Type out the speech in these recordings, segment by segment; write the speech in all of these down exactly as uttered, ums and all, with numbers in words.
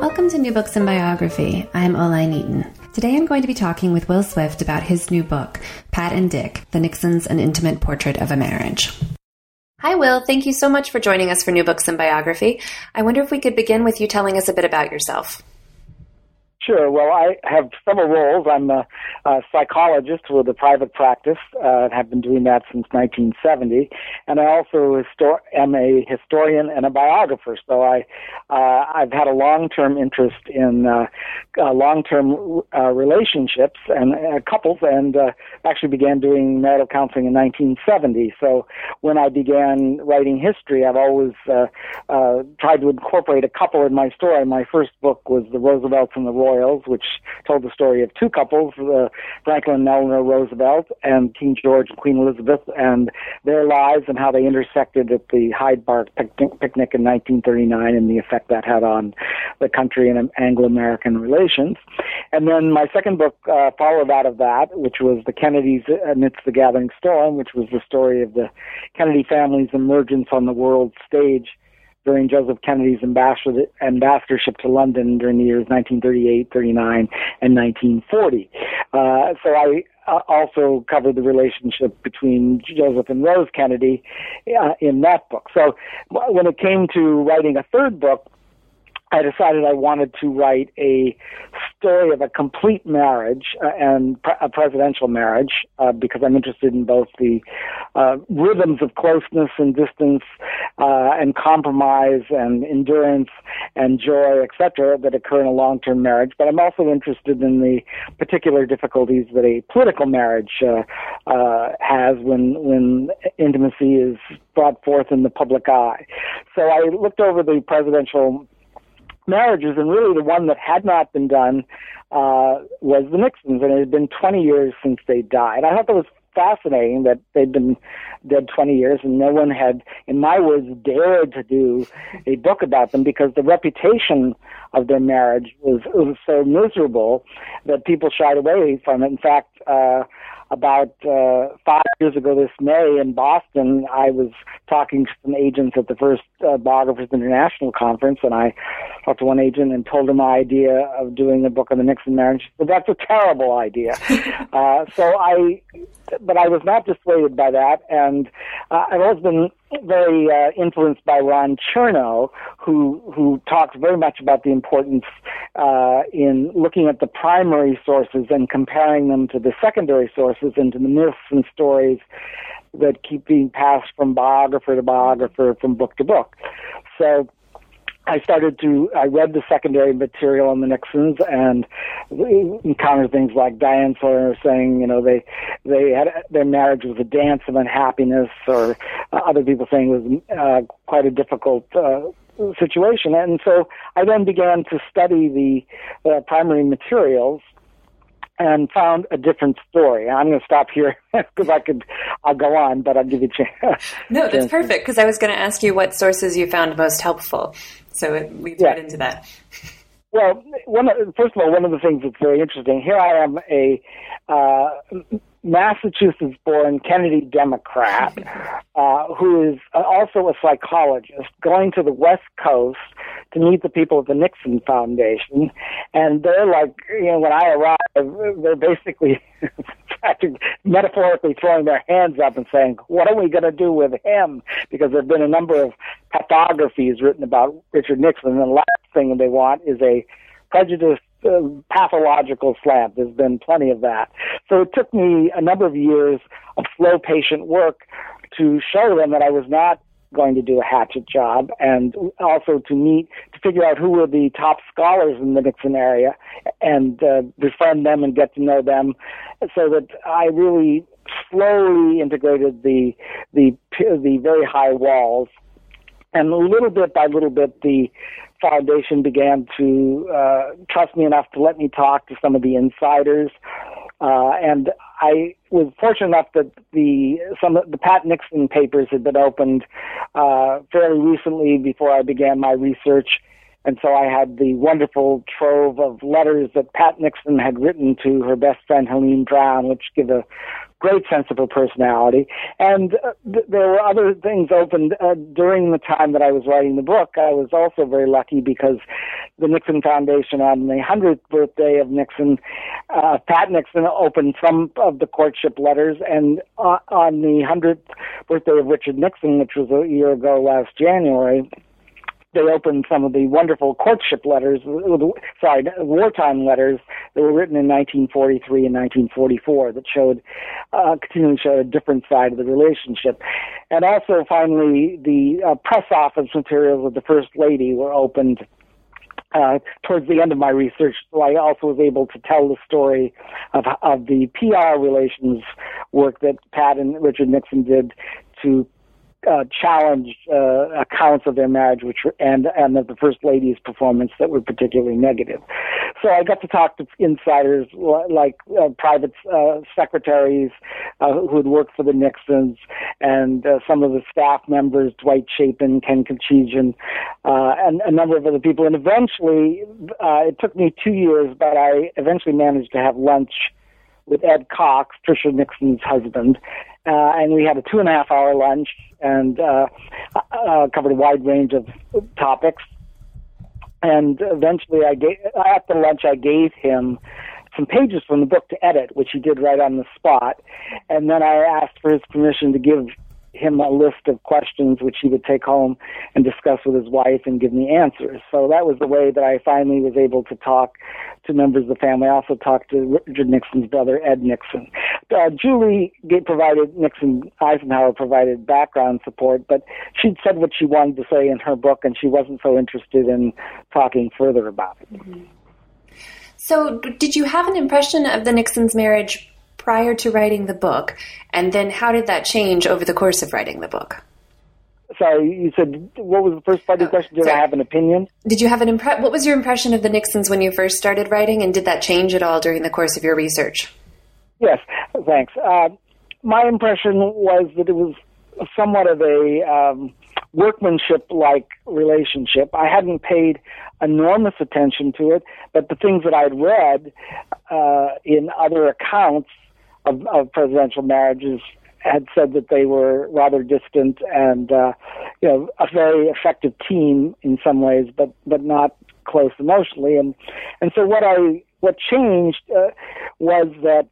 Welcome to New Books in Biography. I'm Oline Eaton. Today I'm going to be talking with Will Swift about his new book, Pat and Dick, The Nixons, An Intimate Portrait of a Marriage. Hi, Will. Thank you so much for joining us for New Books in Biography. I wonder if we could begin with you telling us a bit about yourself. Sure. Well, I have several roles. I'm a, a psychologist with a private practice. Uh, have been doing that since nineteen seventy, and I also histor- am a historian and a biographer. So I, uh, I've had a long-term interest in uh, uh, long-term uh, relationships and uh, couples, and uh, actually began doing marital counseling in nineteen seventy. So when I began writing history, I've always uh, uh, tried to incorporate a couple in my story. My first book was The Roosevelts and the Royals, which told the story of two couples, uh, Franklin and Eleanor Roosevelt, and King George and Queen Elizabeth, and their lives and how they intersected at the Hyde Park picnic, picnic in nineteen thirty-nine and the effect that had on the country and Anglo-American relations. And then my second book uh, followed out of that, which was The Kennedys Amidst the Gathering Storm, which was the story of the Kennedy family's emergence on the world stage during Joseph Kennedy's ambassadorship to London during the years nineteen thirty-eight, thirty-nine, and nineteen forty. Uh, so I uh, also covered the relationship between Joseph and Rose Kennedy uh, in that book. So when it came to writing a third book, I decided I wanted to write a story of a complete marriage uh, and pre- a presidential marriage uh, because I'm interested in both the uh, rhythms of closeness and distance uh, and compromise and endurance and joy, et cetera, that occur in a long-term marriage. But I'm also interested in the particular difficulties that a political marriage uh, uh, has when when intimacy is brought forth in the public eye. So I looked over the presidential marriages, and really the one that had not been done uh, was the Nixons, and it had been twenty years since they died. I thought that was fascinating that they'd been dead twenty years, and no one had, in my words, dared to do a book about them because the reputation of their marriage was, was so miserable that people shied away from it. In fact, uh, about uh, five years ago this May in Boston, I was talking to some agents at the first uh, Biographers International Conference, and I talked to one agent and told him my idea of doing a book on the Nixon marriage. But that's a terrible idea. uh, so I, but I was not dissuaded by that, and uh, I've always been very uh, influenced by Ron Chernow, who who talks very much about the importance uh, in looking at the primary sources and comparing them to the secondary sources and to the myths and stories that keep being passed from biographer to biographer, from book to book. So I started to, I read the secondary material on the Nixons and encountered things like Diane Sawyer saying, you know, they they had their marriage was a dance of unhappiness, or uh, other people saying it was uh, quite a difficult uh, situation. And so I then began to study the uh, primary materials and found a different story. I'm going to stop here because I could, I'll go on, but I'll give you a chance. No, that's perfect, because I was going to ask you what sources you found most helpful. So it leads yeah. right into that. Well, one of, first of all, one of the things that's very interesting, here I am, a uh, Massachusetts-born Kennedy Democrat uh, who is also a psychologist, going to the West Coast to meet the people at the Nixon Foundation, and they're like, you know, when I arrive, they're basically metaphorically throwing their hands up and saying, what are we going to do with him? Because there have been a number of pathographies written about Richard Nixon, and the last thing they want is a prejudiced uh, pathological slant. There's been plenty of that. So it took me a number of years of slow, patient work to show them that I was not going to do a hatchet job, and also to meet, to figure out who were the top scholars in the Nixon area and uh, befriend them and get to know them, so that I really slowly integrated the the the very high walls. And little bit by little bit, the foundation began to uh, trust me enough to let me talk to some of the insiders. Uh, and I was fortunate enough that the some of the Pat Nixon papers had been opened uh, fairly recently before I began my research. And so I had the wonderful trove of letters that Pat Nixon had written to her best friend, Helene Brown, which give a great sense of her personality. And uh, th- there were other things opened uh, during the time that I was writing the book. I was also very lucky because the Nixon Foundation, on the hundredth birthday of Nixon, uh, Pat Nixon opened some of the courtship letters, and uh, on the hundredth birthday of Richard Nixon, which was a year ago last January, they opened some of the wonderful courtship letters, sorry, wartime letters that were written in nineteen forty-three and nineteen forty-four that showed, uh, continually showed a different side of the relationship. And also, finally, the uh, press office materials of the First Lady were opened uh, towards the end of my research, so I also was able to tell the story of, of the P R relations work that Pat and Richard Nixon did to Uh, challenged uh, accounts of their marriage, which were, and and of the First Lady's performance that were particularly negative. So I got to talk to insiders like uh, private uh, secretaries uh, who had worked for the Nixons, and uh, some of the staff members, Dwight Chapin, Ken Kachigian, uh, and a number of other people. And eventually, uh, it took me two years, but I eventually managed to have lunch with Ed Cox, Tricia Nixon's husband, uh, and we had a two and a half hour lunch and uh, uh, covered a wide range of topics. And eventually, I gave, at the lunch, I gave him some pages from the book to edit, which he did right on the spot. And then I asked for his permission to give him a list of questions which he would take home and discuss with his wife and give me answers. So that was the way that I finally was able to talk to members of the family. I also talked to Richard Nixon's brother, Ed Nixon. Uh, Julie gave, provided, Nixon Eisenhower provided background support, but she'd said what she wanted to say in her book, and she wasn't so interested in talking further about it. Mm-hmm. So did you have an impression of the Nixons' marriage prior to writing the book, and then how did that change over the course of writing the book? Sorry, you said, what was the first part of the question? Did Sorry. I have an opinion? Did you have an impre- What was your impression of the Nixons when you first started writing, and did that change at all during the course of your research? Yes, thanks. Uh, my impression was that it was somewhat of a um, workmanship-like relationship. I hadn't paid enormous attention to it, but the things that I'd read uh, in other accounts of, of presidential marriages had said that they were rather distant and, uh, you know, a very effective team in some ways, but, but not close emotionally. And, and so what I, what changed uh, was that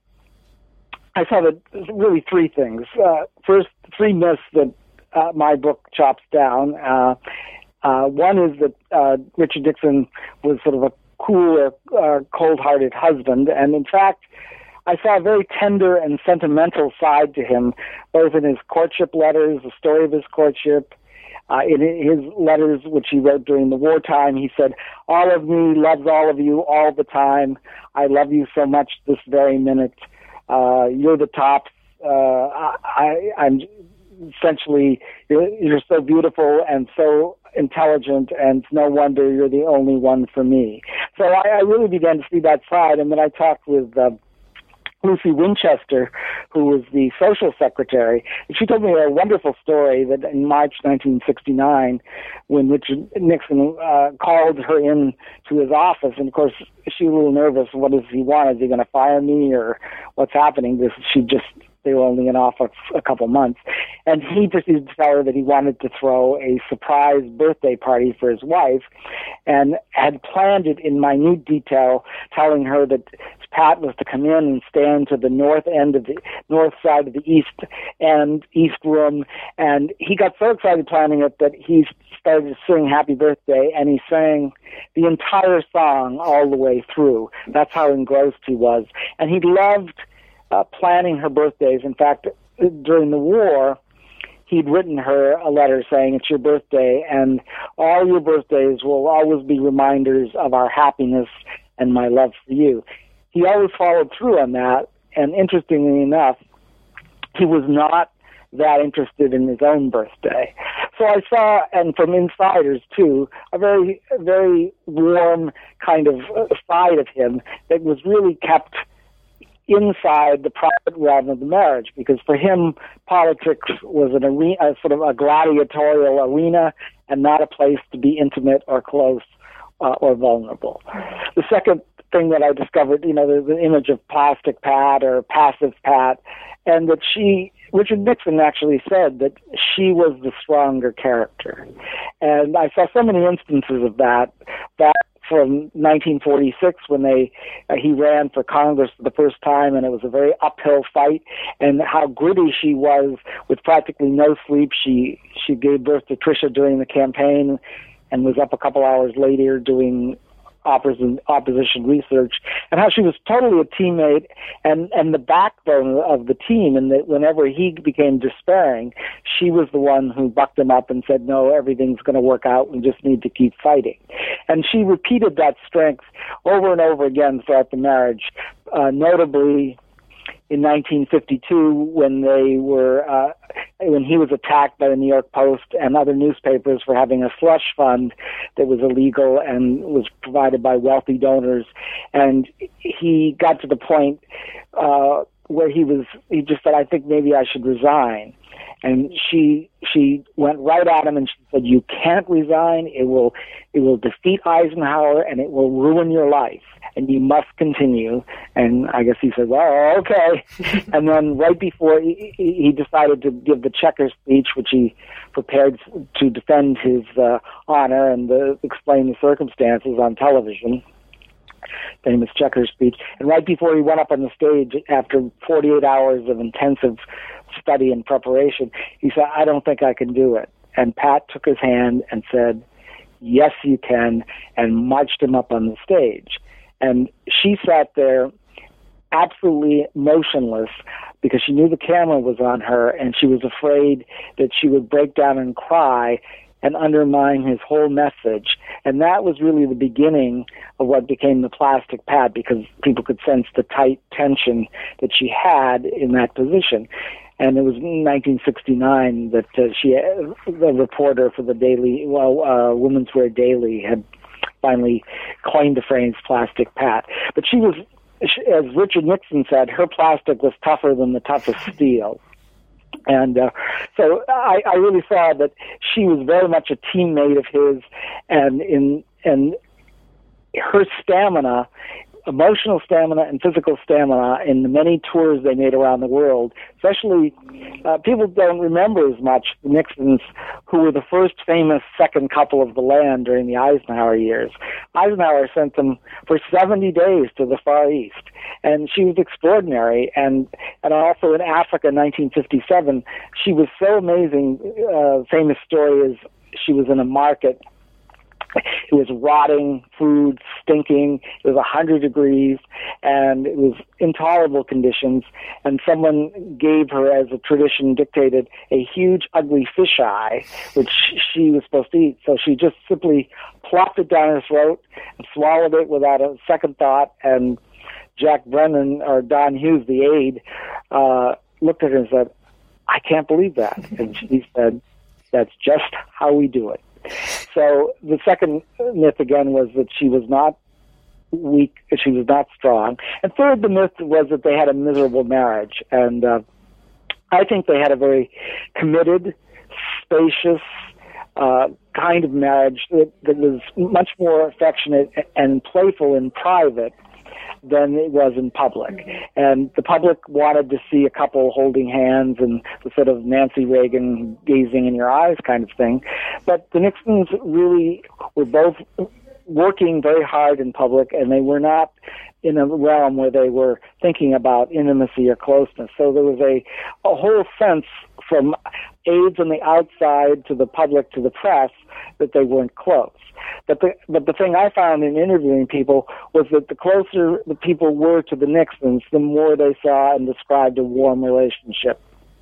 I saw that really three things. Uh, first, three myths that uh, my book chops down. Uh, uh, one is that uh, Richard Nixon was sort of a cool or uh, cold-hearted husband, and in fact, I saw a very tender and sentimental side to him, both in his courtship letters, the story of his courtship. Uh, in his letters, which he wrote during the wartime, he said, "All of me loves all of you all the time. I love you so much this very minute. Uh, you're the tops. Uh, I, I'm essentially, you're, you're so beautiful and so intelligent, and it's no wonder you're the only one for me." So I, I really began to see that side, and then I talked with uh, Lucy Winchester, who was the social secretary, and she told me a wonderful story that in March nineteen sixty-nine, when Richard Nixon uh, called her in to his office, and of course she was a little nervous. What does he want? Is he going to fire me, or what's happening? This she just they were only in office a couple months, and he proceeded to tell her that he wanted to throw a surprise birthday party for his wife, and had planned it in minute detail, telling her that Pat was to come in and stand to the north end of the north side of the east end, east room, and he got so excited planning it that he started to sing Happy Birthday, and he sang the entire song all the way through. That's how engrossed he was. And he loved uh, planning her birthdays. In fact, during the war, he'd written her a letter saying, "It's your birthday, and all your birthdays will always be reminders of our happiness and my love for you." He always followed through on that, and interestingly enough, he was not that interested in his own birthday. So I saw, and from insiders too, a very, very warm kind of side of him that was really kept inside the private realm of the marriage, because for him, politics was an arena, sort of a gladiatorial arena, and not a place to be intimate or close uh, or vulnerable. The second thing that I discovered, you know, the, the image of plastic Pat or passive Pat, and that she, Richard Nixon actually said that she was the stronger character. And I saw so many instances of that, that from nineteen forty-six when they uh, he ran for Congress for the first time, and it was a very uphill fight, and how gritty she was with practically no sleep. She she gave birth to Tricia during the campaign and was up a couple hours later doing opposition, opposition research, and how she was totally a teammate and, and the backbone of the team, and that whenever he became despairing, she was the one who bucked him up and said, no, everything's going to work out, we just need to keep fighting. And she repeated that strength over and over again throughout the marriage, uh, notably in nineteen fifty-two when they were uh, when he was attacked by the New York Post and other newspapers for having a slush fund that was illegal and was provided by wealthy donors, and he got to the point uh, where he was he just said, I think maybe I should resign. And she she went right at him and she said, you can't resign. It will it will defeat Eisenhower and it will ruin your life, and you must continue. And I guess he said, well, okay. And then right before he, he decided to give the Chequers speech, which he prepared to defend his uh, honor and uh, explain the circumstances on television, famous Chequers speech. And right before he went up on the stage, after forty-eight hours of intensive study and preparation, he said, I don't think I can do it. And Pat took his hand and said, yes, you can, and marched him up on the stage. And she sat there absolutely motionless because she knew the camera was on her, and she was afraid that she would break down and cry and undermine his whole message. And that was really the beginning of what became the plastic Pat, because people could sense the tight tension that she had in that position. And it was in nineteen sixty-nine that uh, she, uh, the reporter for the Daily, well, uh, Women's Wear Daily, had finally coined the phrase plastic Pat. But she was, as Richard Nixon said, her plastic was tougher than the toughest steel. And uh, so I, I really saw that she was very much a teammate of his, and in and her stamina, emotional stamina and physical stamina in the many tours they made around the world, especially uh, people don't remember as much the Nixons, who were the first famous second couple of the land during the Eisenhower years. Eisenhower sent them for seventy days to the Far East, and she was extraordinary. And and also in Africa in nineteen fifty-seven, she was so amazing. Uh, famous story is she was in a market. It was rotting food, stinking. It was one hundred degrees, and it was intolerable conditions. And someone gave her, as a tradition dictated, a huge, ugly fisheye, which she was supposed to eat. So she just simply plopped it down her throat and swallowed it without a second thought. And Jack Brennan, or Don Hughes, the aide, uh, looked at her and said, I can't believe that. And she said, that's just how we do it. So the second myth, again, was that she was not weak, she was not strong. And third, the myth was that they had a miserable marriage. And uh, I think they had a very committed, spacious, uh, kind of marriage that, that was much more affectionate and playful in private than it was in public. And the public wanted to see a couple holding hands and the sort of Nancy Reagan gazing in your eyes kind of thing. But the Nixons really were both working very hard in public, and they were not in a realm where they were thinking about intimacy or closeness. So there was a, a whole sense from aides on the outside to the public to the press that they weren't close. But the, but the thing I found in interviewing people was that the closer the people were to the Nixons, the more they saw and described a warm relationship.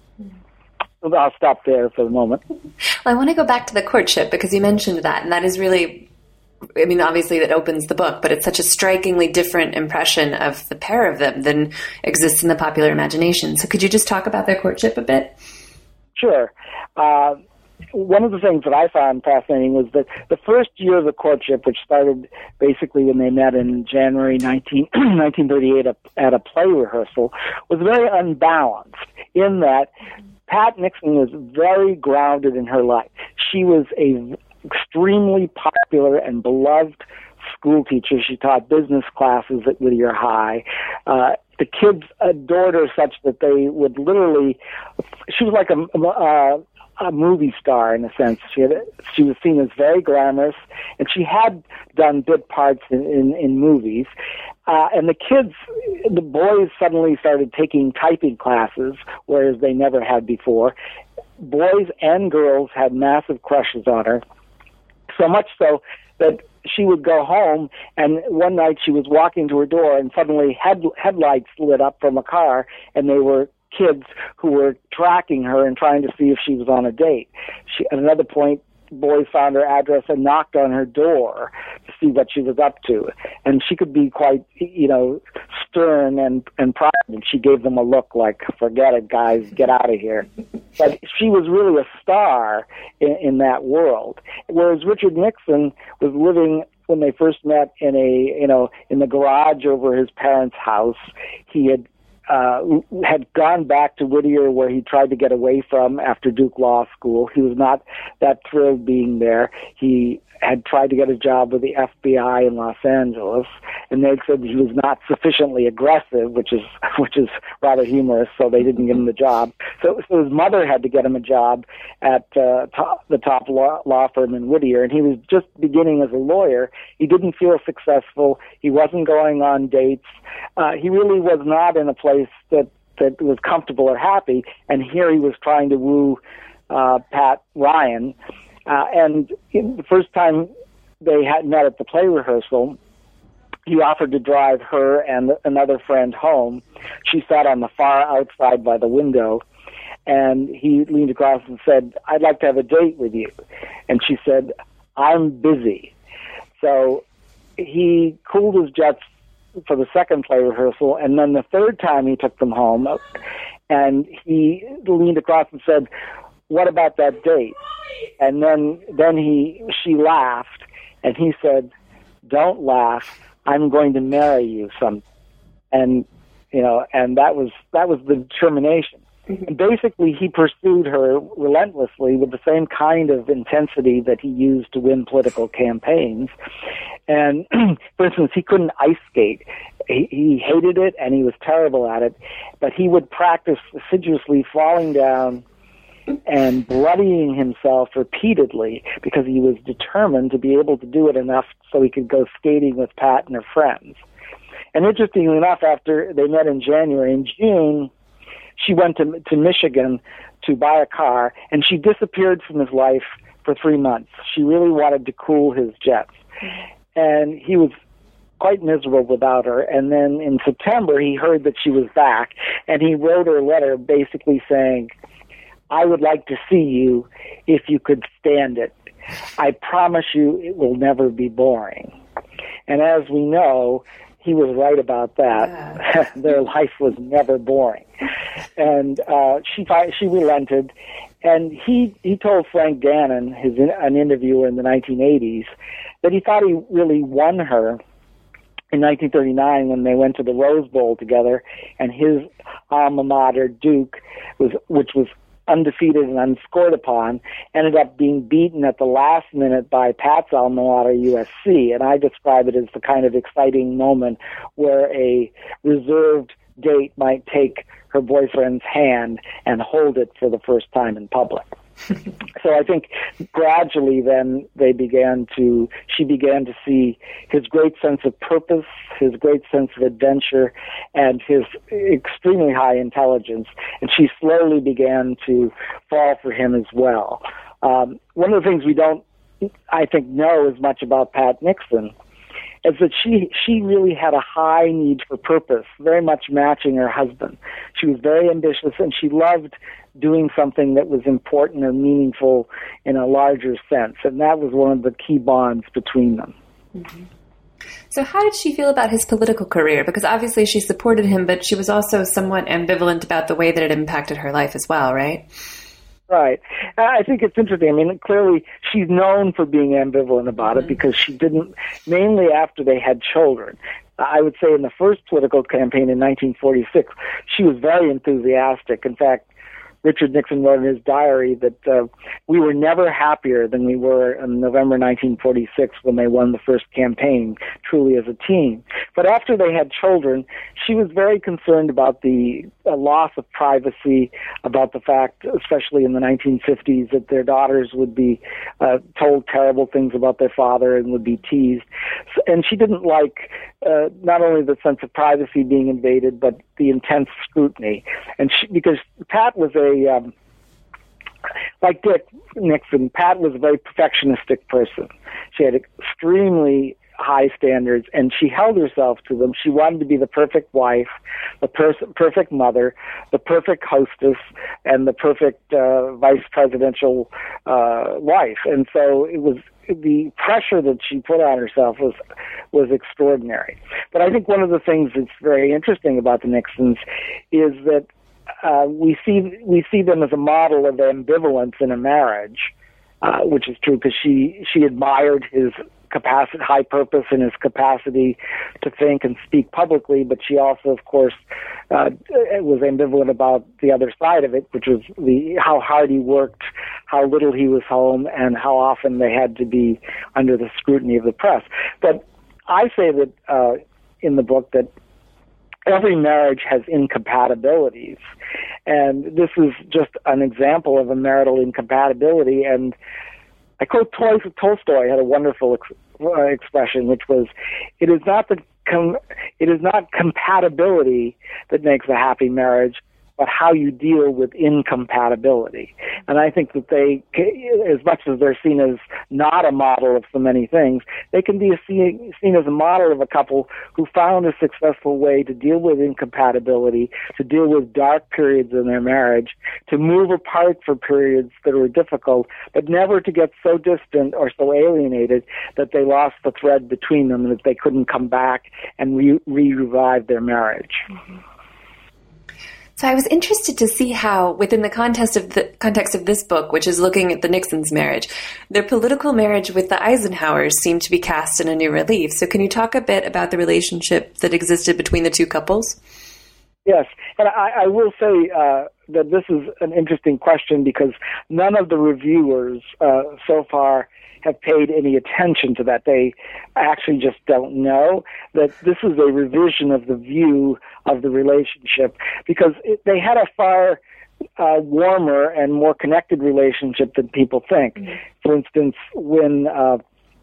I'll stop there for the moment. Well, I want to go back to the courtship, because you mentioned that, and that is really, I mean, obviously that opens the book, but it's such a strikingly different impression of the pair of them than exists in the popular imagination. So could you just talk about their courtship a bit? Sure. Uh, one of the things that I found fascinating was that the first year of the courtship, which started basically when they met in January nineteen thirty-eight at a play rehearsal, was very unbalanced in that Pat Nixon was very grounded in her life. She was a extremely popular and beloved school teacher. She taught business classes at Whittier High. Uh, the kids adored her such that they would literally, she was like a, a, a movie star in a sense. She had, she was seen as very glamorous, and she had done bit parts in, in, in movies. Uh, and the kids, the boys suddenly started taking typing classes, whereas they never had before. Boys and girls had massive crushes on her, so much so that she would go home, and one night she was walking to her door, and suddenly head, headlights lit up from a car, and they were kids who were tracking her and trying to see if she was on a date. She, at another point, boys found her address and knocked on her door to see what she was up to. And she could be quite, you know, stern and, and private. And she gave them a look like, forget it, guys, get out of here. But she was really a star in, in that world. Whereas Richard Nixon was living, when they first met, in a, you know, in the garage over his parents' house. He had Uh, had gone back to Whittier, where he tried to get away from after Duke Law School. He was not that thrilled being there. He had tried to get a job with the F B I in Los Angeles, and they said he was not sufficiently aggressive, which is which is rather humorous, so they didn't give him the job. So, so his mother had to get him a job at uh, top, the top law, law firm in Whittier, and he was just beginning as a lawyer. He didn't feel successful. He wasn't going on dates. Uh, he really was not in a place that, that was comfortable or happy, and here he was trying to woo uh, Pat Ryan. Uh, and the first time they had met at the play rehearsal, he offered to drive her and another friend home. She sat on the far outside by the window, and he leaned across and said, "I'd like to have a date with you." And she said, "I'm busy." So he cooled his jets for the second play rehearsal, and then the third time he took them home, and he leaned across and said, "What about that date?" And then then he she laughed, and he said, "Don't laugh. I'm going to marry you some." And you know, and that was that was the determination. Mm-hmm. And basically, he pursued her relentlessly with the same kind of intensity that he used to win political campaigns. And for instance, he couldn't ice skate. He, he hated it, and he was terrible at it. But he would practice assiduously, falling down and bloodying himself repeatedly, because he was determined to be able to do it enough so he could go skating with Pat and her friends. And interestingly enough, after they met in January, in June, she went to, to Michigan to buy a car, and she disappeared from his life for three months. She really wanted to cool his jets. And he was quite miserable without her. And then in September, he heard that she was back, and he wrote her a letter basically saying, "I would like to see you if you could stand it. I promise you it will never be boring." And as we know, he was right about that. Yeah. Their life was never boring. And uh, she she relented. And he, he told Frank Gannon, his an interviewer in the nineteen eighties, that he thought he really won her in nineteen thirty-nine when they went to the Rose Bowl together, and his alma mater, Duke, was which was undefeated and unscored upon, ended up being beaten at the last minute by Pat's alma mater, U S C. And I describe it as the kind of exciting moment where a reserved date might take her boyfriend's hand and hold it for the first time in public. So I think gradually then they began to, she began to see his great sense of purpose, his great sense of adventure, and his extremely high intelligence, and she slowly began to fall for him as well. Um, one of the things we don't, I think, know as much about Pat Nixon is that she she really had a high need for purpose, very much matching her husband. She was very ambitious, and she loved doing something that was important or meaningful in a larger sense, and that was one of the key bonds between them. Mm-hmm. So how did she feel about his political career? Because obviously she supported him, but she was also somewhat ambivalent about the way that it impacted her life as well, right? Right. I think it's interesting. I mean, clearly she's known for being ambivalent about mm-hmm. it, because she didn't, mainly after they had children. I would say in the first political campaign in nineteen forty-six, she was very enthusiastic. In fact, Richard Nixon wrote in his diary that uh, we were never happier than we were in November nineteen forty-six when they won the first campaign, truly as a team. But after they had children, she was very concerned about the uh, loss of privacy, about the fact, especially in the nineteen fifties, that their daughters would be uh, told terrible things about their father and would be teased. So, and she didn't like uh, not only the sense of privacy being invaded, but the intense scrutiny. And she, because Pat was a Um, like Dick Nixon, Pat was a very perfectionistic person. She had extremely high standards, and she held herself to them. She wanted to be the perfect wife, the per- perfect mother, the perfect hostess, and the perfect uh, vice presidential uh, wife. And so it was the pressure that she put on herself was was extraordinary. But I think one of the things that's very interesting about the Nixons is that Uh, we see we see them as a model of ambivalence in a marriage, uh, which is true because she she admired his capacity, high purpose, and his capacity to think and speak publicly. But she also, of course, uh, was ambivalent about the other side of it, which was the how hard he worked, how little he was home, and how often they had to be under the scrutiny of the press. But I say that uh, in the book that every marriage has incompatibilities, and this is just an example of a marital incompatibility. And I quote Tol- Tolstoy had a wonderful ex- uh, expression, which was, "It is not the com- it is not compatibility that makes a happy marriage, but how you deal with incompatibility." And I think that they, as much as they're seen as not a model of so many things, they can be a, seen as a model of a couple who found a successful way to deal with incompatibility, to deal with dark periods in their marriage, to move apart for periods that were difficult, but never to get so distant or so alienated that they lost the thread between them and that they couldn't come back and re- re-revive their marriage. Mm-hmm. So I was interested to see how, within the context of the context of this book, which is looking at the Nixons' marriage, their political marriage with the Eisenhowers seemed to be cast in a new relief. So can you talk a bit about the relationship that existed between the two couples? Yes, and I, I will say uh, that this is an interesting question because none of the reviewers uh, so far have paid any attention to that. They actually just don't know that this is a revision of the view of the relationship because it, they had a far uh, warmer and more connected relationship than people think. Mm-hmm. For instance, when uh,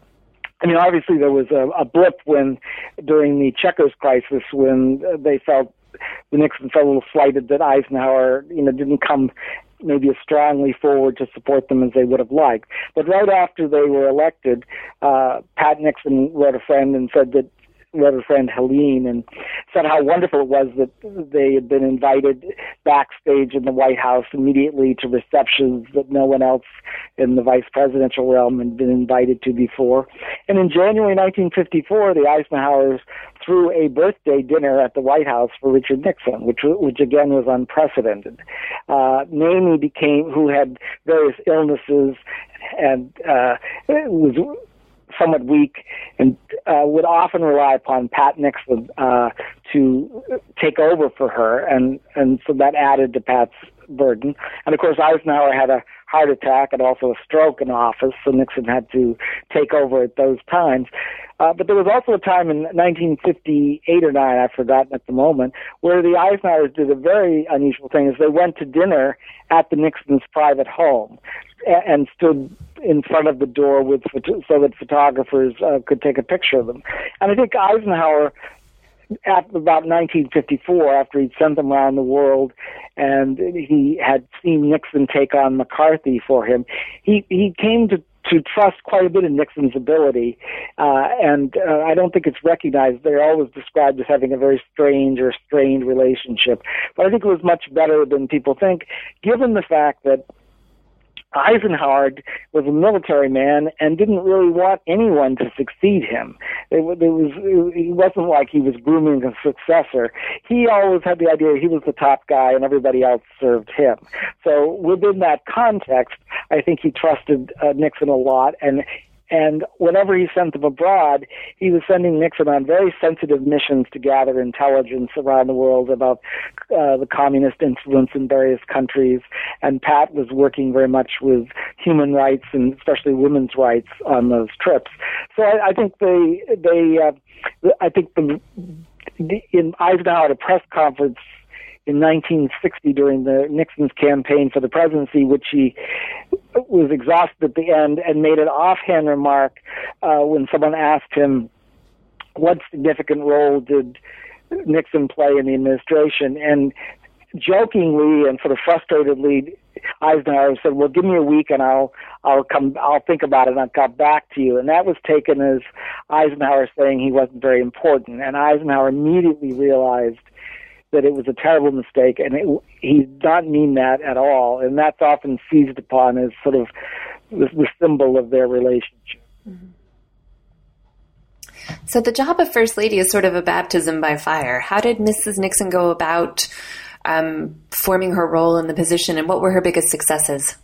I mean, obviously there was a, a blip when during the Chequers crisis when they felt the Nixons felt a little slighted that Eisenhower, you know, didn't come maybe as strongly forward to support them as they would have liked. But right after they were elected, uh, Pat Nixon wrote a friend and said that wrote a friend Helene and said how wonderful it was that they had been invited backstage in the White House immediately to receptions that no one else in the vice presidential realm had been invited to before. And in January nineteen fifty-four, the Eisenhowers threw a birthday dinner at the White House for Richard Nixon, which which again was unprecedented. Uh, Mamie became, who had various illnesses and uh, was somewhat weak, and uh, would often rely upon Pat Nixon uh, to take over for her, and, and so that added to Pat's burden. And of course, Eisenhower had a heart attack and also a stroke in office, so Nixon had to take over at those times. Uh, but there was also a time in nineteen fifty-eight or nine, I've forgotten at the moment, where the Eisenhowers did a very unusual thing, is they went to dinner at the Nixons' private home and, and stood in front of the door with so that photographers uh, could take a picture of them. And I think Eisenhower, at about nineteen fifty-four, after he'd sent them around the world and he had seen Nixon take on McCarthy for him, he, he came to, to trust quite a bit in Nixon's ability, uh, and uh, I don't think it's recognized. They're always described as having a very strange or strained relationship. But I think it was much better than people think, given the fact that Eisenhower was a military man and didn't really want anyone to succeed him. It, it was he wasn't like he was grooming a successor. He always had the idea he was the top guy and everybody else served him. So within that context, I think he trusted uh, Nixon a lot, and and whenever he sent them abroad, he was sending Nixon on very sensitive missions to gather intelligence around the world about uh, the communist influence in various countries. And Pat was working very much with human rights and especially women's rights on those trips. So I, I think they, they, uh, I think the, the in Eisenhower at a press conference in nineteen sixty during the Nixon's campaign for the presidency, which he was exhausted at the end and made an offhand remark uh, when someone asked him what significant role did Nixon play in the administration, and jokingly and sort of frustratedly, Eisenhower said, "Well, give me a week and I'll I'll come I'll think about it and I'll come back to you." And that was taken as Eisenhower saying he wasn't very important, and Eisenhower immediately realized that it was a terrible mistake, and it, he did not mean that at all. And that's often seized upon as sort of the, the symbol of their relationship. Mm-hmm. So the job of First Lady is sort of a baptism by fire. How did Missus Nixon go about um, forming her role in the position, and what were her biggest successes?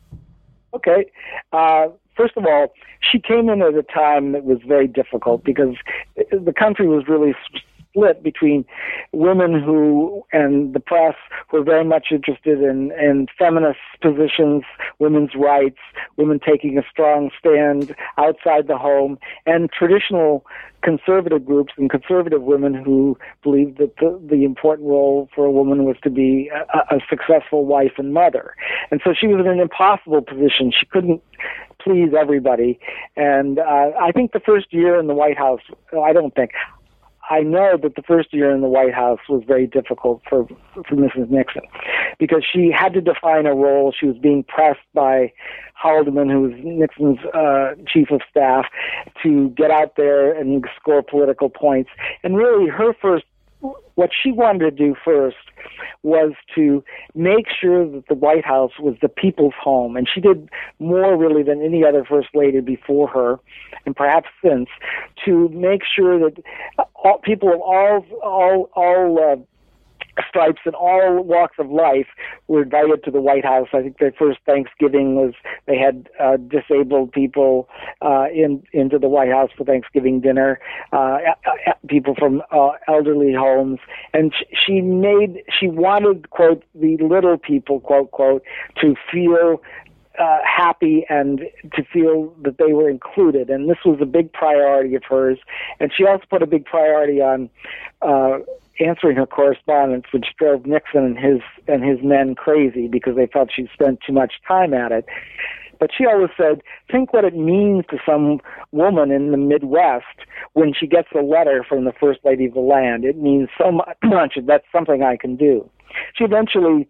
Okay. Uh, first of all, she came in at a time that was very difficult because the country was really split between women who and the press who were very much interested in, in feminist positions, women's rights, women taking a strong stand outside the home, and traditional conservative groups and conservative women who believed that the, the important role for a woman was to be a, a successful wife and mother. And so she was in an impossible position. She couldn't please everybody. And uh, I think the first year in the White House, I don't think, I know that the first year in the White House was very difficult for for Missus Nixon because she had to define a role. She was being pressed by Haldeman, who was Nixon's uh, chief of staff, to get out there and score political points. And really, her first, what she wanted to do first was to make sure that the White House was the people's home. And she did more really than any other first lady before her, and perhaps since, to make sure that all, people of all all all uh, stripes and all walks of life were invited to the White House. I think their first Thanksgiving was they had uh, disabled people uh, in into the White House for Thanksgiving dinner, uh, people from uh, elderly homes, and she made she wanted, quote, the little people, quote quote, to feel Uh, happy and to feel that they were included. And this was a big priority of hers. And she also put a big priority on uh, answering her correspondence, which drove Nixon and his and his men crazy because they felt she spent too much time at it. But she always said, think what it means to some woman in the Midwest when she gets a letter from the First Lady of the land. It means so much. That's something I can do. She eventually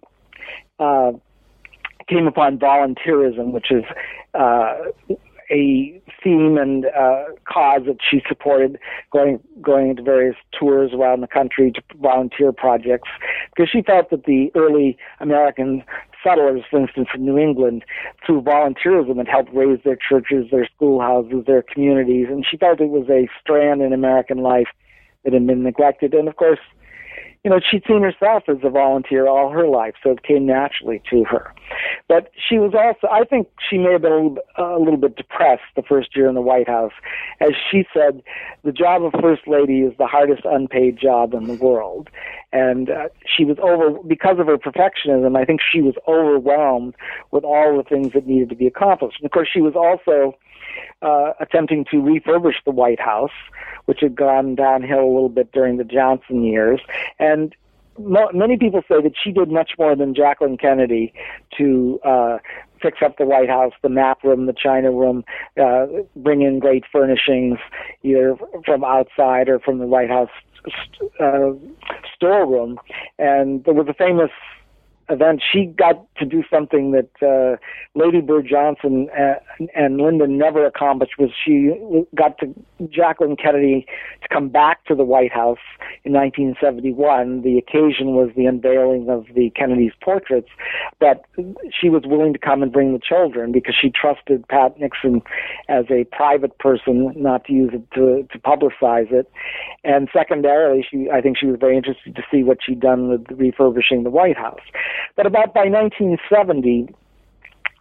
uh, came upon volunteerism, which is uh, a theme and uh, cause that she supported, going going into various tours around the country to volunteer projects, because she felt that the early American settlers, for instance, in New England, through volunteerism had helped raise their churches, their schoolhouses, their communities, and she felt it was a strand in American life that had been neglected. And of course, you know, she'd seen herself as a volunteer all her life, so it came naturally to her. But she was also, I think she may have been a little, a little bit depressed the first year in the White House. As she said, the job of First Lady is the hardest unpaid job in the world. And uh, she was over, because of her perfectionism, I think she was overwhelmed with all the things that needed to be accomplished. And of course, she was also uh, attempting to refurbish the White House, which had gone downhill a little bit during the Johnson years. And mo- many people say that she did much more than Jacqueline Kennedy to uh, fix up the White House, the map room, the China room, uh, bring in great furnishings, either from outside or from the White House uh, storeroom. And there was a famous event. She got to do something that uh, Lady Bird Johnson uh, and Lyndon never accomplished, was she got to Jacqueline Kennedy to come back to the White House in nineteen seventy-one. The occasion was the unveiling of the Kennedy's portraits, but she was willing to come and bring the children because she trusted Pat Nixon as a private person, not to use it to, to publicize it. And secondarily, she, I think she was very interested to see what she'd done with refurbishing the White House. But about by nineteen seventy,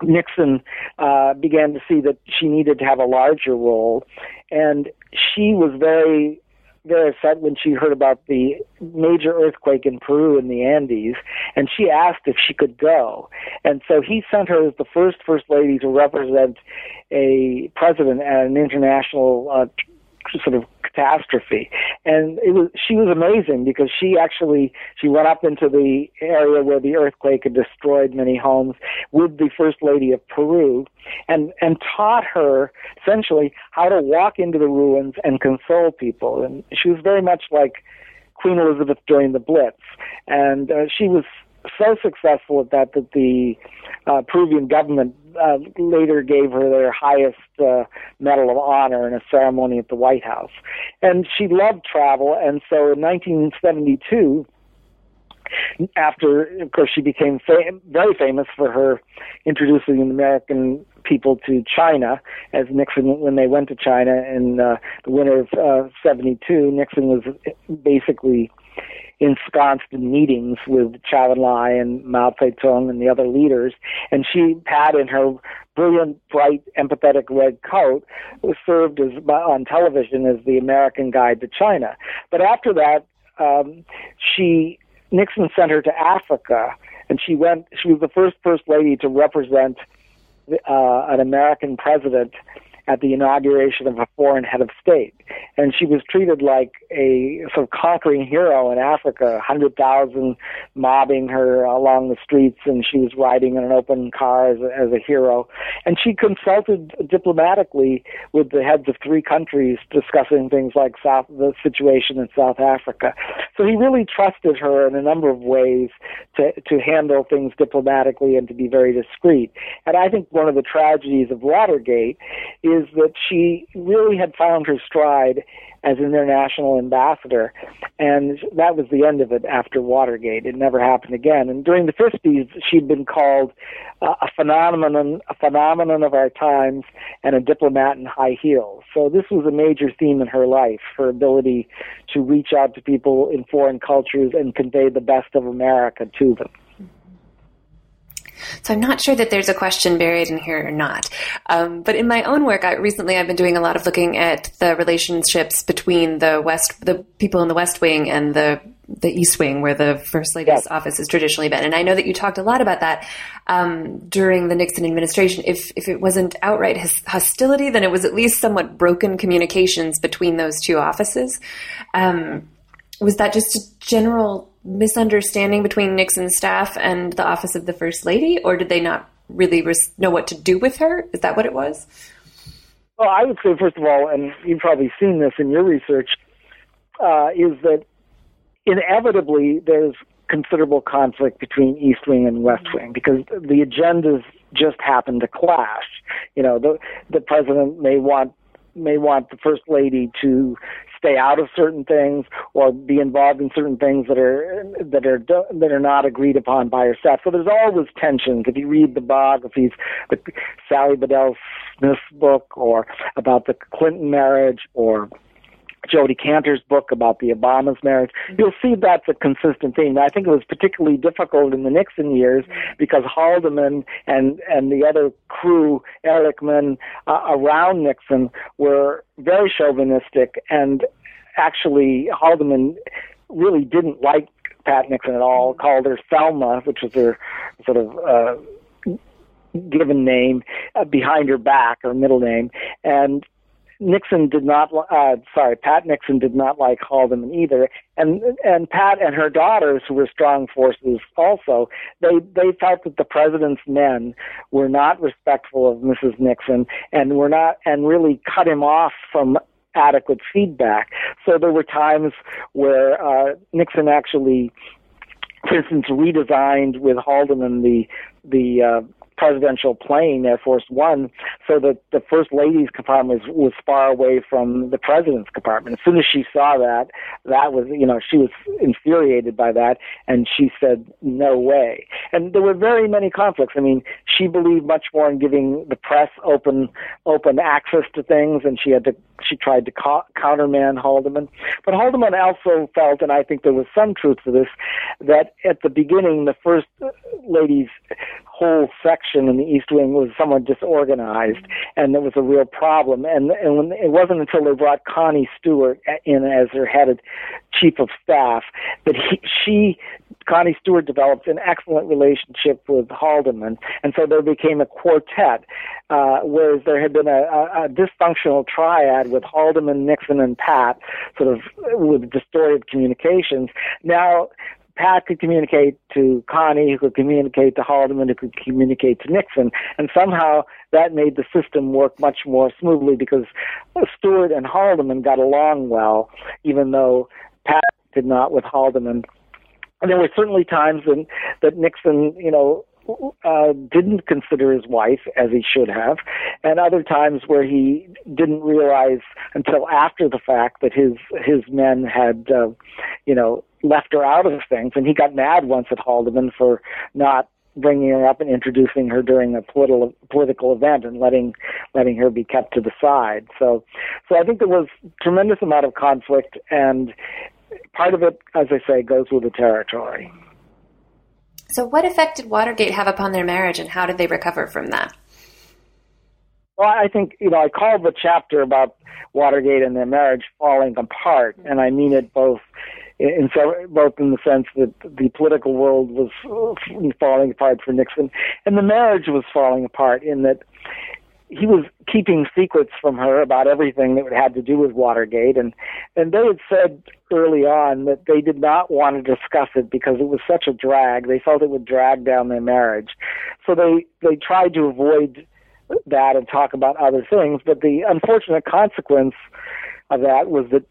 Nixon uh, began to see that she needed to have a larger role, and she was very, very upset when she heard about the major earthquake in Peru in the Andes, and she asked if she could go. And so he sent her as the first First Lady to represent a president at an international uh, sort of catastrophe. And it was, she was amazing because she actually, she went up into the area where the earthquake had destroyed many homes with the First Lady of Peru and, and taught her essentially how to walk into the ruins and console people. And she was very much like Queen Elizabeth during the Blitz. And uh, she was so successful at that that the uh, Peruvian government uh, later gave her their highest uh, Medal of Honor in a ceremony at the White House. And she loved travel, and so in nineteen seventy-two, after, of course, she became fam- very famous for her introducing American people to China, as Nixon, when they went to China in uh, the winter of uh, seventy-two, Nixon was basically ensconced in meetings with Chou Enlai and Mao Zedong and the other leaders, and she had in her brilliant, bright, empathetic red coat served as on television as the American Guide to China. But after that, um, she Nixon sent her to Africa, and she went. She was the first First Lady to represent uh, an American president at the inauguration of a foreign head of state. And she was treated like a sort of conquering hero in Africa, one hundred thousand mobbing her along the streets, and she was riding in an open car as a, as a hero. And she consulted diplomatically with the heads of three countries discussing things like South, the situation in South Africa. So he really trusted her in a number of ways to, to handle things diplomatically and to be very discreet. And I think one of the tragedies of Watergate is that she really had found her stride as an international ambassador, and that was the end of it after Watergate. It never happened again. And during the fifties, she'd been called uh, a phenomenon, a phenomenon of our times, and a diplomat in high heels. So this was a major theme in her life, her ability to reach out to people in foreign cultures and convey the best of America to them. So I'm not sure that there's a question buried in here or not. Um, but in my own work, I, recently I've been doing a lot of looking at the relationships between the West, the people in the West Wing and the the East Wing, where the First Lady's yes. office has traditionally been. And I know that you talked a lot about that um, during the Nixon administration. If if it wasn't outright hostility, then it was at least somewhat broken communications between those two offices. Um, was that just a general misunderstanding between Nixon's staff and the office of the First Lady, or did they not really res- know what to do with her? Is that what it was? Well, I would say, first of all, and you've probably seen this in your research, uh, is that inevitably there's considerable conflict between East Wing and West Wing because the agendas just happen to clash. You know, the the president may want may want the First Lady to stay out of certain things or be involved in certain things that are that are that are not agreed upon by her staff. So there's always tensions. If you read the biographies, the Sally Bedell Smith's book, or about the Clinton marriage, or Jody Cantor's book about the Obama's marriage, you'll see that's a consistent theme. I think it was particularly difficult in the Nixon years because Haldeman and, and the other crew, Ehrlichman, uh, around Nixon were very chauvinistic, and actually Haldeman really didn't like Pat Nixon at all, called her Thelma, which was her sort of uh, given name, uh, behind her back, her middle name, and Nixon did not, uh, sorry, Pat Nixon did not like Haldeman either. And and Pat and her daughters, who were strong forces also, they, they felt that the president's men were not respectful of Missus Nixon and were not, and really cut him off from adequate feedback. So there were times where uh, Nixon actually, for instance, redesigned with Haldeman the, the, uh, presidential plane, Air Force One, so that the First Lady's compartment was, was far away from the president's compartment. As soon as she saw that, that was, you know, she was infuriated by that, and she said, no way. And there were very many conflicts. I mean, she believed much more in giving the press open open access to things, and she had to, she tried to co- counterman Haldeman. But Haldeman also felt, and I think there was some truth to this, that at the beginning, the First Lady's whole sex section in the East Wing was somewhat disorganized, and there was a real problem. And, and when, it wasn't until they brought Connie Stewart in as their head chief of staff that he, she, Connie Stewart, developed an excellent relationship with Haldeman, and so there became a quartet, uh, whereas there had been a, a, a dysfunctional triad with Haldeman, Nixon, and Pat, sort of with distorted communications. Now, Pat could communicate to Connie, who could communicate to Haldeman, who could communicate to Nixon, and somehow that made the system work much more smoothly because Stewart and Haldeman got along well, even though Pat did not with Haldeman. And there were certainly times when, that Nixon, you know, uh, didn't consider his wife as he should have, and other times where he didn't realize until after the fact that his his men had, uh, you know, left her out of things, and he got mad once at Haldeman for not bringing her up and introducing her during a political political event and letting letting her be kept to the side. So, so I think there was a tremendous amount of conflict, and part of it, as I say, goes with the territory. So what effect did Watergate have upon their marriage, and how did they recover from that? Well, I think, you know, I called the chapter about Watergate and their marriage falling apart, and I mean it both in both in the sense that the political world was falling apart for Nixon, and the marriage was falling apart in that he was keeping secrets from her about everything that had to do with Watergate, and, and they had said early on that they did not want to discuss it because it was such a drag. They felt it would drag down their marriage. So they, they tried to avoid that and talk about other things, but the unfortunate consequence of that was that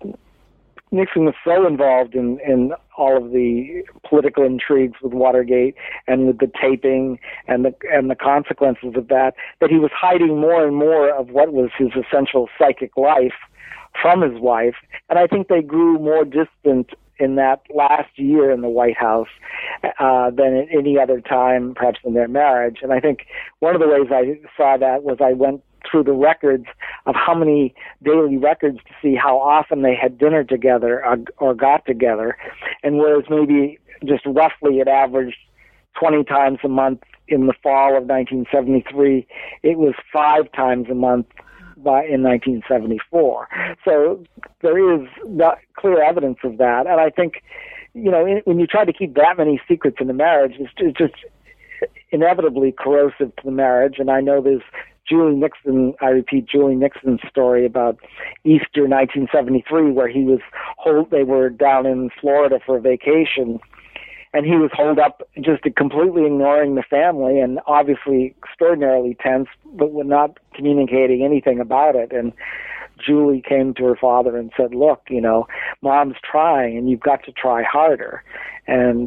Nixon was so involved in, in all of the political intrigues with Watergate and with the taping and the and the consequences of that, that he was hiding more and more of what was his essential psychic life from his wife. And I think they grew more distant in that last year in the White House uh, than at any other time, perhaps in their marriage. And I think one of the ways I saw that was I went through the records of how many daily records to see how often they had dinner together or, or got together. And whereas maybe just roughly it averaged twenty times a month in the fall of nineteen seventy-three, it was five times a month by in nineteen seventy-four. So there is not clear evidence of that. And I think, you know, when you try to keep that many secrets in the marriage, it's, it's just inevitably corrosive to the marriage. And I know there's Julie Nixon, I repeat, Julie Nixon's story about Easter nineteen seventy-three, where he was hold, they were down in Florida for a vacation, and he was holed up just completely ignoring the family and obviously extraordinarily tense, but not communicating anything about it. And Julie came to her father and said, look, you know, Mom's trying and you've got to try harder. And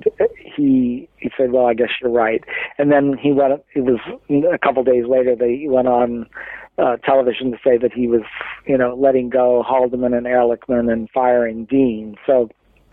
he he said, well, I guess you're right. And then he went, it was a couple of days later, they went on uh, television to say that he was, you know, letting go Haldeman and Ehrlichman and firing Dean. So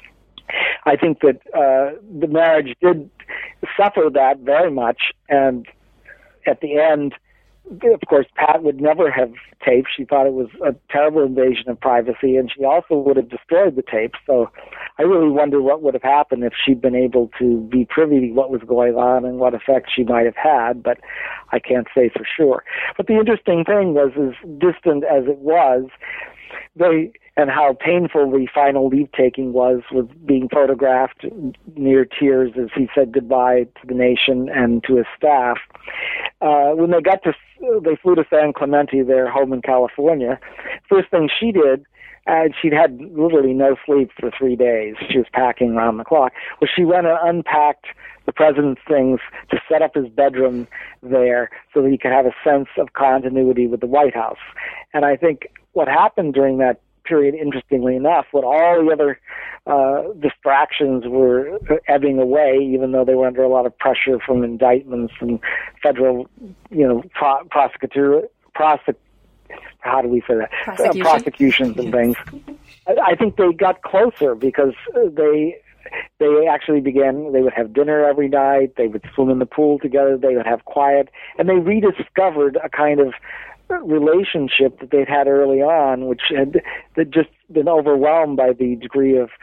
I think that uh, the marriage did suffer that very much. And at the end, of course, Pat would never have tapes. She thought it was a terrible invasion of privacy, and she also would have destroyed the tapes. So I really wonder what would have happened if she'd been able to be privy to what was going on and what effect she might have had, but I can't say for sure. But the interesting thing was, as distant as it was, they and how painful the final leave-taking was, with being photographed near tears as he said goodbye to the nation and to his staff. Uh, when they got to, they flew to San Clemente, their home in California. First thing she did, and she'd had literally no sleep for three days. She was packing around the clock. Well, she went and unpacked the president's things to set up his bedroom there so that he could have a sense of continuity with the White House. And I think what happened during that period, interestingly enough, when all the other uh, distractions were ebbing away, even though they were under a lot of pressure from indictments and federal, you know, pro- prosecutor, prosec- how do we say that? Prosecution. Uh, prosecutions and things. I, I think they got closer because they they actually began, they would have dinner every night, they would swim in the pool together, they would have quiet, and they rediscovered a kind of relationship that they'd had early on, which had that just been overwhelmed by the degree of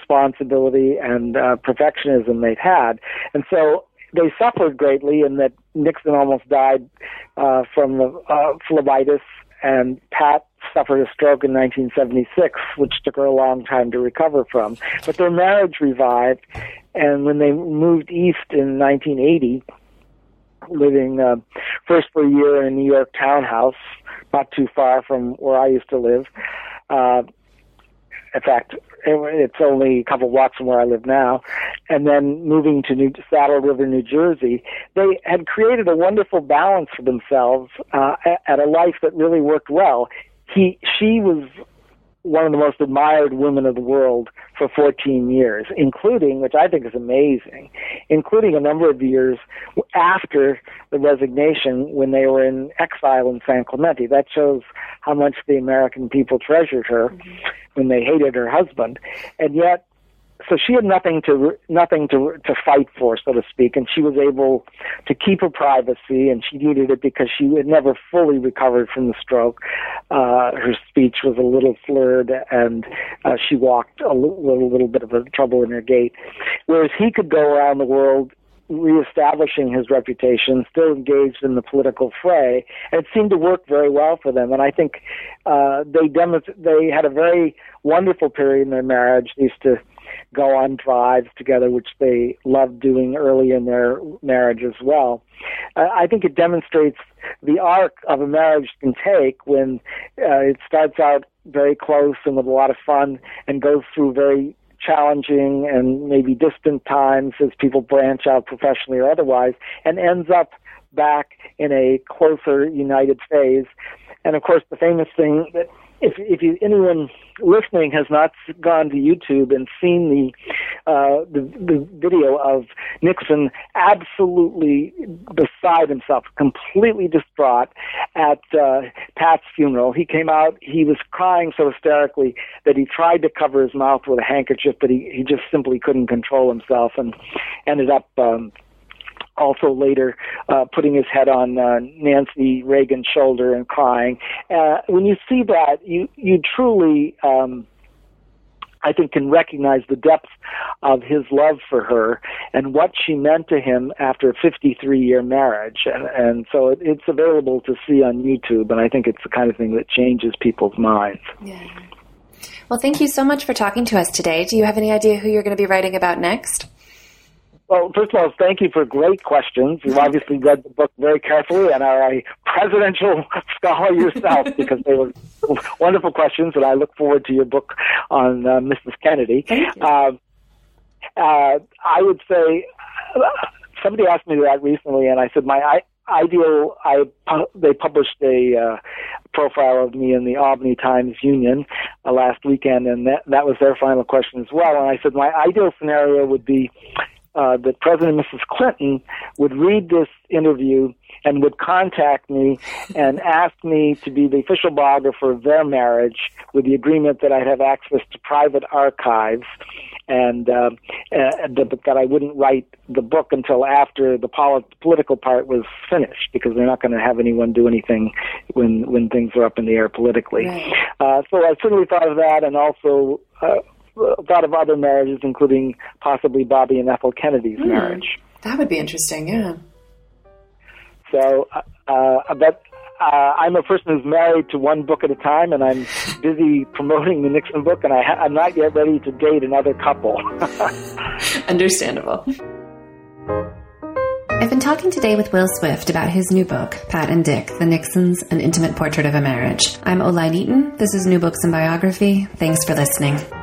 responsibility and uh, perfectionism they'd had. And so they suffered greatly in that Nixon almost died uh, from the uh, phlebitis, and Pat suffered a stroke in nineteen seventy-six, which took her a long time to recover from. But their marriage revived, and when they moved east in nineteen eighty, living uh, first for a year in a New York townhouse, not too far from where I used to live. Uh, in fact, it, it's only a couple of blocks from where I live now. And then moving to New, Saddle River, New Jersey, they had created a wonderful balance for themselves uh, at a life that really worked well. He, she was one of the most admired women of the world for fourteen years, including, which I think is amazing, including a number of years after the resignation when they were in exile in San Clemente. That shows how much the American people treasured her mm-hmm. when they hated her husband. And yet, so she had nothing to nothing to to fight for, so to speak, and she was able to keep her privacy, and she needed it because she had never fully recovered from the stroke. Uh, her speech was a little slurred, and uh, she walked a little, little bit of a trouble in her gait. Whereas he could go around the world reestablishing his reputation, still engaged in the political fray, and it seemed to work very well for them. And I think uh, they demonst- they had a very wonderful period in their marriage. They used to go on drives together, which they loved doing early in their marriage as well. Uh, I think it demonstrates the arc of a marriage can take when uh, it starts out very close and with a lot of fun and goes through very challenging and maybe distant times as people branch out professionally or otherwise, and ends up back in a closer, united phase. And of course, the famous thing that if if you, anyone listening has not gone to YouTube and seen the, uh, the the video of Nixon absolutely beside himself, completely distraught at uh, Pat's funeral. He came out, he was crying so hysterically that he tried to cover his mouth with a handkerchief, but he, he just simply couldn't control himself and ended up um, also later uh, putting his head on uh, Nancy Reagan's shoulder and crying. Uh, when you see that, you, you truly, um, I think, can recognize the depth of his love for her and what she meant to him after a fifty-three-year marriage. And, and so it, it's available to see on YouTube, and I think it's the kind of thing that changes people's minds. Yeah. Well, thank you so much for talking to us today. Do you have any idea who you're going to be writing about next? Well, first of all, thank you for great questions. You've obviously read the book very carefully and are a presidential scholar yourself because they were wonderful questions, and I look forward to your book on uh, Missus Kennedy. Thank you. Uh, uh, I would say, uh, somebody asked me that recently, and I said my I, ideal, I they published a uh, profile of me in the Albany Times Union uh, last weekend, and that, that was their final question as well. And I said my ideal scenario would be Uh, that President and Missus Clinton would read this interview and would contact me and ask me to be the official biographer of their marriage with the agreement that I'd have access to private archives and uh, uh, but that I wouldn't write the book until after the pol- political part was finished, because they're not going to have anyone do anything when, when things are up in the air politically. Right. Uh, so I certainly thought of that, and also uh, thought of other marriages, including possibly Bobby and Ethel Kennedy's mm, marriage. That would be interesting, yeah. So, uh, but uh, I'm a person who's married to one book at a time, and I'm busy promoting the Nixon book, and I ha- I'm not yet ready to date another couple. Understandable. I've been talking today with Will Swift about his new book, Pat and Dick, The Nixons, An Intimate Portrait of a Marriage. I'm Oline Eaton. This is New Books in Biography. Thanks for listening.